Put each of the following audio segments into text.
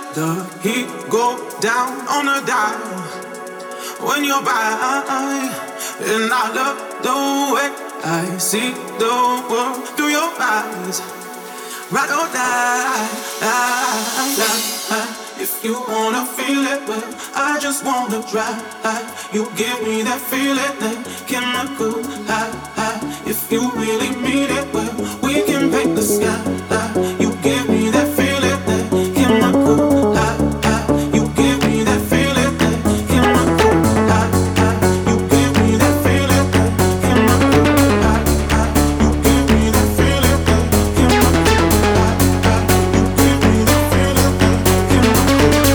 The heat go down on the dial when you're by, and I love the way I see the world through your eyes. Ride or die, if you wanna feel it, well, I just wanna drive. You give me that feeling, that chemical high. If you really mean it, well, we can paint the sky. You give me that feeling, that chemical high. You give me that feeling, that chemical high. You give me that feeling, that chemical high. You give me that feeling, that chemical high. You give me that feeling, that chemical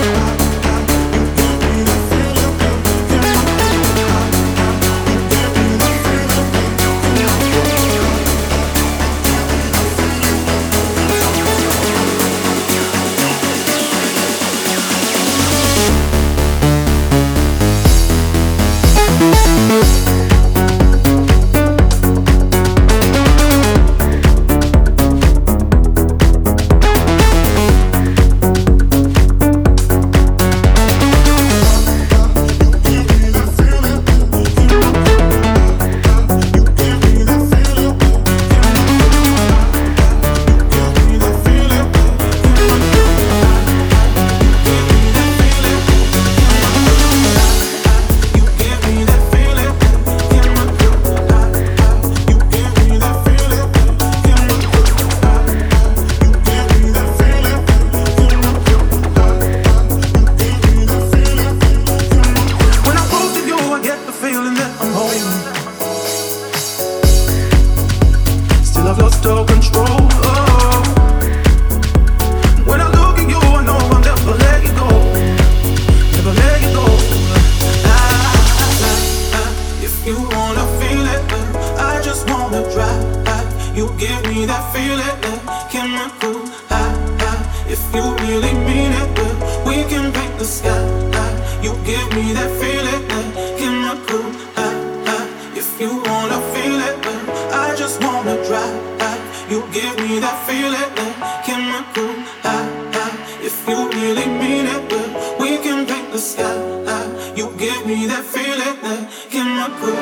If you really mean it, well, we can paint the sky. You give me that feeling, that chemical high. If you wanna feel it, well, I just wanna drive. You give me that feeling, that chemical high. If you really mean it, well, we can paint the sky. You give me that feeling, that chemical.